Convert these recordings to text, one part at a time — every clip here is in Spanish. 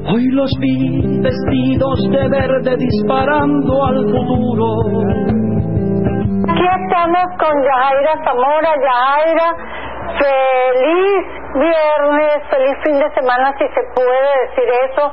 Hoy los vi vestidos de verde disparando al futuro. Aquí estamos con Yajaira Zamora. Yajaira, feliz viernes, feliz fin de semana, si se puede decir eso,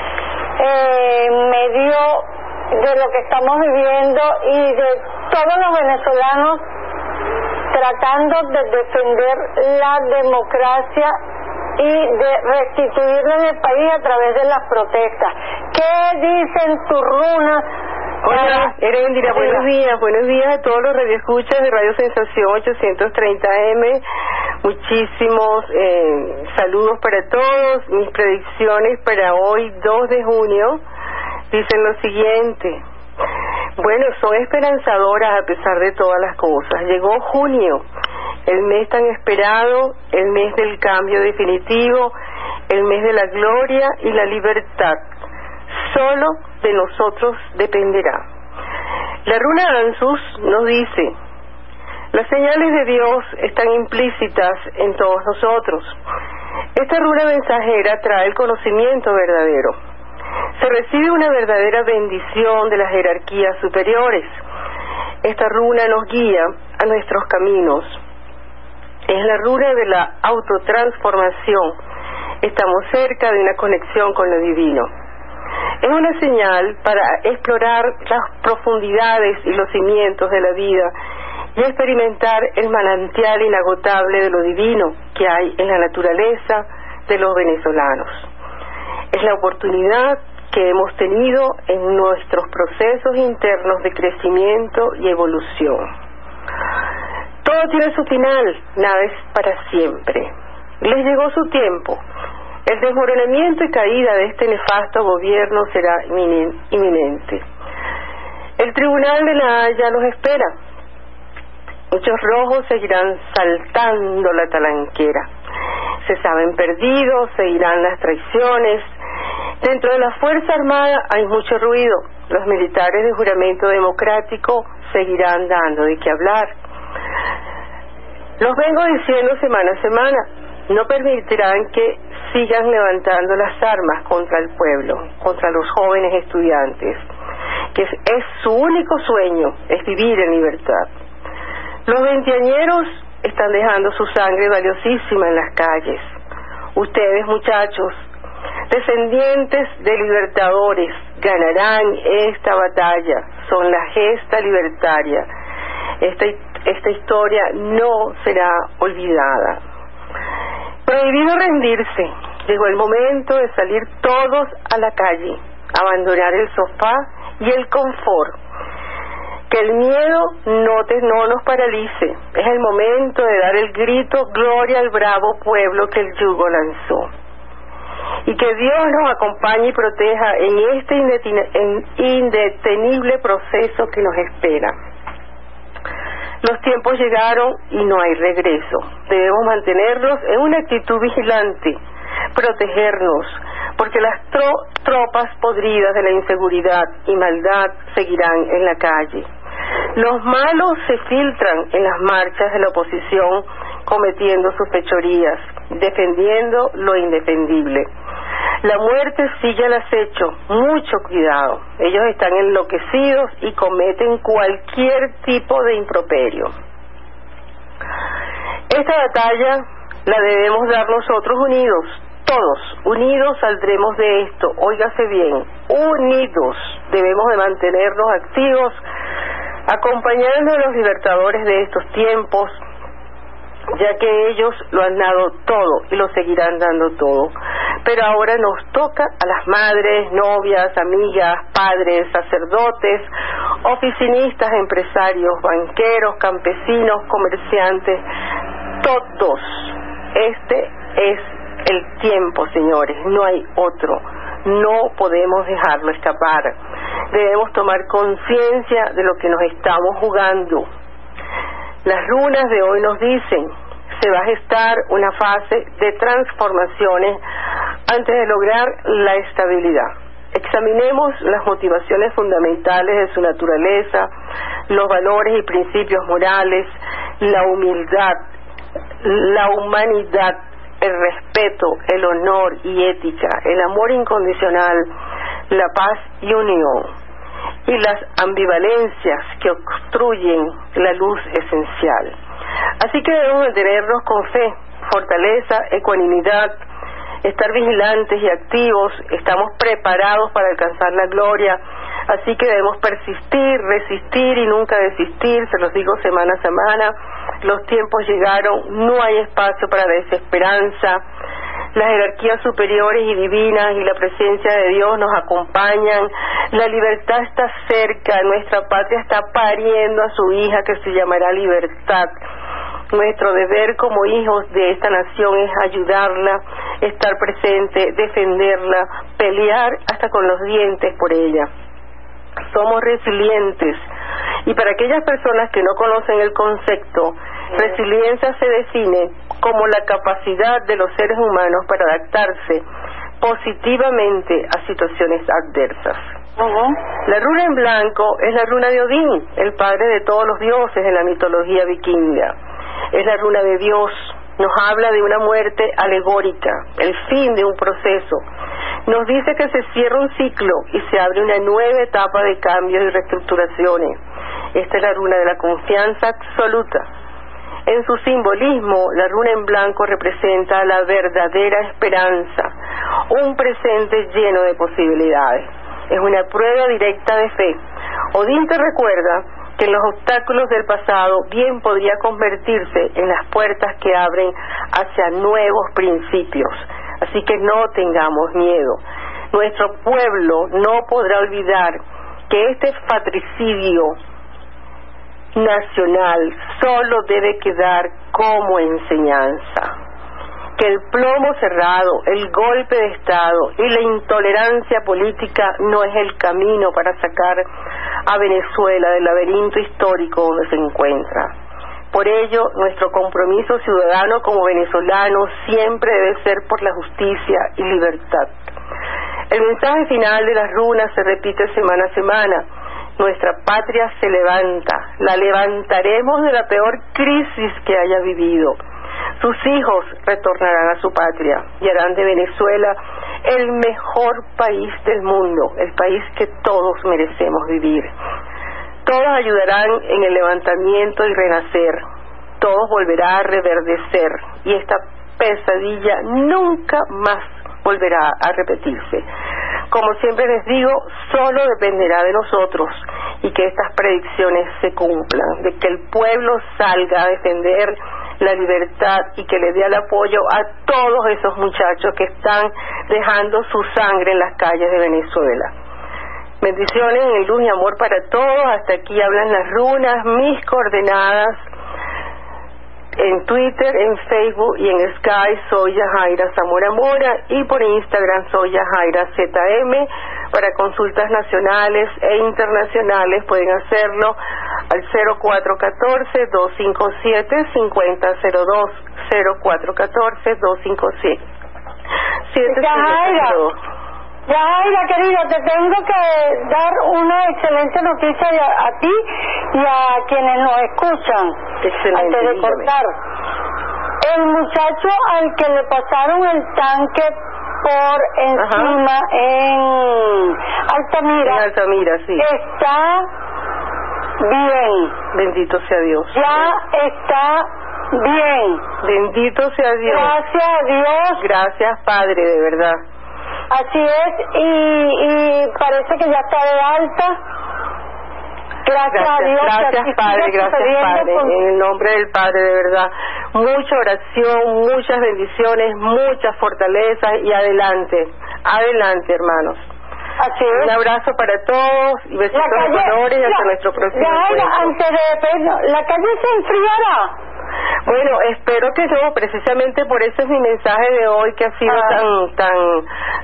medio de lo que estamos viviendo y de todos los venezolanos tratando de defender la democracia y de restituirla en el país a través de las protestas. ¿Qué dicen tus runas? Hola, Erendira, buenos días a todos los radioescuchas de Radio Sensación 830 AM. Muchísimos saludos para todos. Mis predicciones para hoy, 2 de junio, dicen lo siguiente. Bueno, son esperanzadoras a pesar de todas las cosas. Llegó junio, el mes tan esperado, el mes del cambio definitivo, el mes de la gloria y la libertad. Solo de nosotros dependerá. La runa Ansus nos dice: las señales de Dios están implícitas en todos nosotros. Esta runa mensajera trae el conocimiento verdadero. Se recibe una verdadera bendición de las jerarquías superiores. Esta runa nos guía a nuestros caminos. Es la runa de la autotransformación. Estamos cerca de una conexión con lo divino. Es una señal para explorar las profundidades y los cimientos de la vida y experimentar el manantial inagotable de lo divino que hay en la naturaleza de los venezolanos. Es la oportunidad que hemos tenido en nuestros procesos internos de crecimiento y evolución. Todo tiene su final, nada es para siempre. Les llegó su tiempo. El desmoronamiento y caída de este nefasto gobierno será inminente. El Tribunal de la Haya los espera. Muchos rojos seguirán saltando la talanquera. Se saben perdidos, seguirán las traiciones. Dentro de la Fuerza Armada hay mucho ruido. Los militares de juramento democrático seguirán dando de qué hablar. Los vengo diciendo semana a semana. No permitirán que sigan levantando las armas contra el pueblo, contra los jóvenes estudiantes, que es su único sueño, es vivir en libertad. Los veinteañeros están dejando su sangre valiosísima en las calles. Ustedes, muchachos, descendientes de libertadores, ganarán esta batalla. Son la gesta libertaria. Esta historia no será olvidada. Prohibido rendirse. Llegó el momento de salir todos a la calle, abandonar el sofá y el confort. Que el miedo no nos paralice. Es el momento de dar el grito gloria al bravo pueblo que el yugo lanzó. Y que Dios nos acompañe y proteja en este indetenible proceso que nos espera. Los tiempos llegaron y no hay regreso. Debemos mantenernos en una actitud vigilante, protegernos, porque las tropas podridas de la inseguridad y maldad seguirán en la calle. Los malos se filtran en las marchas de la oposición, cometiendo sus fechorías, defendiendo lo indefendible. La muerte sigue al acecho, mucho cuidado. Ellos están enloquecidos y cometen cualquier tipo de improperio. Esta batalla la debemos dar nosotros unidos, todos, unidos saldremos de esto. Óigase bien, unidos debemos de mantenernos activos, acompañando a los libertadores de estos tiempos, ya que ellos lo han dado todo y lo seguirán dando todo. Pero ahora nos toca a las madres, novias, amigas, padres, sacerdotes, oficinistas, empresarios, banqueros, campesinos, comerciantes, todos. Este es el tiempo, señores, no hay otro. No podemos dejarlo escapar. Debemos tomar conciencia de lo que nos estamos jugando. Las runas de hoy nos dicen: se va a gestar una fase de transformaciones antes de lograr la estabilidad. Examinemos las motivaciones fundamentales de su naturaleza, los valores y principios morales, la humildad, la humanidad, el respeto, el honor y ética, el amor incondicional, la paz y unión, y las ambivalencias que obstruyen la luz esencial. Así que debemos mantenernos con fe, fortaleza, ecuanimidad, estar vigilantes y activos. Estamos preparados para alcanzar la gloria, así que debemos persistir, resistir y nunca desistir. Se los digo semana a semana, los tiempos llegaron, no hay espacio para la desesperanza. Las jerarquías superiores y divinas y la presencia de Dios nos acompañan. La libertad está cerca, nuestra patria está pariendo a su hija que se llamará libertad. Nuestro deber como hijos de esta nación es ayudarla, estar presente, defenderla, pelear hasta con los dientes por ella. Somos resilientes, y para aquellas personas que no conocen el concepto, resiliencia se define como la capacidad de los seres humanos para adaptarse positivamente a situaciones adversas. La runa en blanco es la runa de Odín, el padre de todos los dioses en la mitología vikinga. Es la runa de Dios, nos habla de una muerte alegórica, el fin de un proceso. Nos dice que se cierra un ciclo y se abre una nueva etapa de cambios y reestructuraciones. Esta es la runa de la confianza absoluta. En su simbolismo, la runa en blanco representa la verdadera esperanza, un presente lleno de posibilidades. Es una prueba directa de fe. Odín te recuerda que los obstáculos del pasado bien podría convertirse en las puertas que abren hacia nuevos principios. Así que no tengamos miedo. Nuestro pueblo no podrá olvidar que este fratricidio nacional solo debe quedar como enseñanza. Que el plomo cerrado, el golpe de Estado y la intolerancia política no es el camino para sacar a Venezuela del laberinto histórico donde se encuentra. Por ello, nuestro compromiso ciudadano como venezolanos siempre debe ser por la justicia y libertad. El mensaje final de las runas se repite semana a semana. Nuestra patria se levanta, la levantaremos de la peor crisis que haya vivido. Sus hijos retornarán a su patria y harán de Venezuela el mejor país del mundo, el país que todos merecemos vivir. Todos ayudarán en el levantamiento y renacer. Todos volverá a reverdecer y esta pesadilla nunca más volverá a repetirse. Como siempre les digo, solo dependerá de nosotros y que estas predicciones se cumplan, de que el pueblo salga a defender la libertad y que le dé el apoyo a todos esos muchachos que están dejando su sangre en las calles de Venezuela. Bendiciones en luz y amor para todos. Hasta aquí hablan las runas, mis coordenadas en Twitter, en Facebook y en Skype soy Yajaira Zamora Mora, y por Instagram soy Yajaira ZM. Para consultas nacionales e internacionales pueden hacerlo al 0414-257-5002, 0414-257. Yajaira, querida, te tengo que dar una excelente noticia a ti y a quienes nos escuchan. Excelente, antes de cortar. El muchacho al que le pasaron el tanque por encima en Altamira. En Altamira, sí. Está bien. Bendito sea Dios. Ya está bien. Bendito sea Dios. Gracias a Dios. Gracias, Padre, de verdad. Así es, y parece que ya está de alta. Gracias a Dios. Gracias, Padre, gracias, Padre. En el nombre del Padre, de verdad. Mucha oración, muchas bendiciones, muchas fortalezas y adelante. Adelante, hermanos. Así es. Un abrazo para todos y besitos de colores y hasta nuestro próximo encuentro. Antes de la calle se enfriará. Bueno, espero que no, precisamente por eso es mi mensaje de hoy, que ha sido tan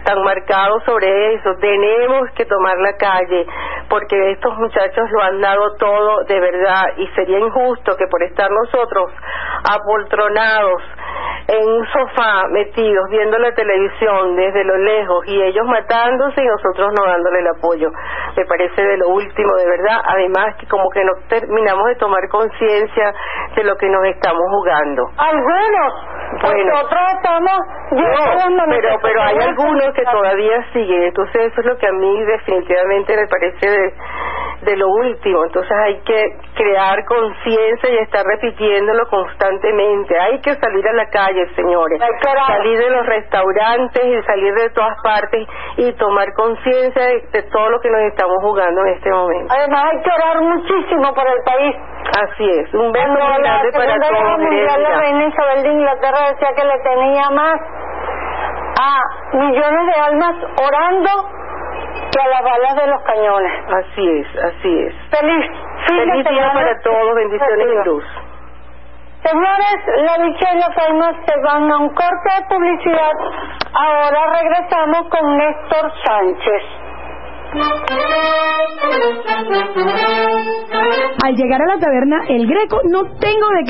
tan marcado sobre eso. Tenemos que tomar la calle, porque estos muchachos lo han dado todo de verdad, y sería injusto que por estar nosotros apoltronados en un sofá, metidos, viendo la televisión desde lo lejos, y ellos matándose y nosotros no dándole el apoyo. Me parece de lo último, de verdad. Además, que como que no terminamos de tomar conciencia de lo que nos estamos jugando. Algunos, bueno, nosotros estamos... pero hay algunos que todavía siguen. Entonces eso es lo que a mí definitivamente me parece de lo último. Entonces hay que crear conciencia y estar repitiéndolo constantemente. Hay que salir a la calle, señores, salir de los restaurantes y salir de todas partes y tomar conciencia de todo lo que nos estamos jugando en este momento. Además hay que orar muchísimo por el país. Así es, un beso grande para todos. La reina Isabel de Inglaterra decía que le tenía más a millones de almas orando que a las balas de los cañones. Así es, así es. Feliz día para todos, bendiciones y luz. Señores, la dicha y la palma se van a un corte de publicidad. Ahora regresamos con Néstor Sánchez. Al llegar a la taberna El Greco, no tengo de qué